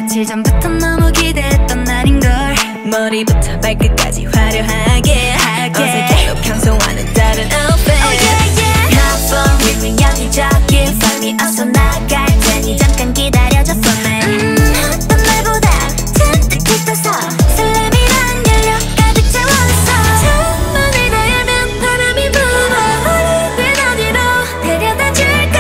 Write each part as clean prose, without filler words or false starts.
며칠 전부터 너무 기대했던 날인걸. 머리부터 발끝까지 화려하게 어색해도 평소와는 다른 outfit. Oh yeah yeah. Not for real 여기저기 Find me 어서 나갈 테니 잠깐 기다려줘 for me. 넌 날보다 잔뜩 떠서 설렘이란 연료 가득 채웠어. 창문을 다 열면 바람이 불어. 우리 어디로 데려다 줄까?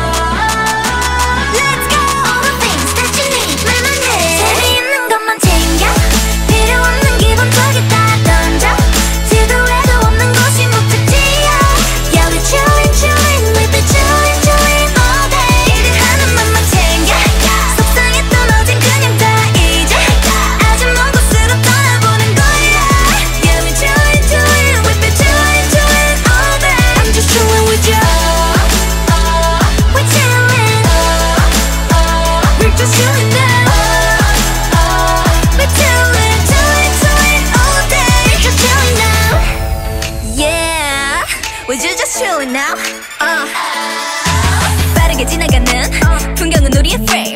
Let's go. All the things that you need 말만 해. 재미있는 것만 챙겨. 필요 없는 기본적인 다 던져. 지도에도 없는 곳이 목적지야. Yeah we chillin' chillin' we be chillin' chillin' all day. 일하는 맘만 챙겨. 속상했던 어젠 그냥 다 잊어. 아주 먼 곳으로 떠나보는 거야. Yeah we chillin' chillin' we be chillin' chillin' all day. I'm just chillin' with you. We're chillin'. We're just chillin' now. We're chillin', chillin', chillin' all day. We're just chillin' now. Yeah, we're just chillin' now. 빠르게 지나가는 풍경은 우리의 frame.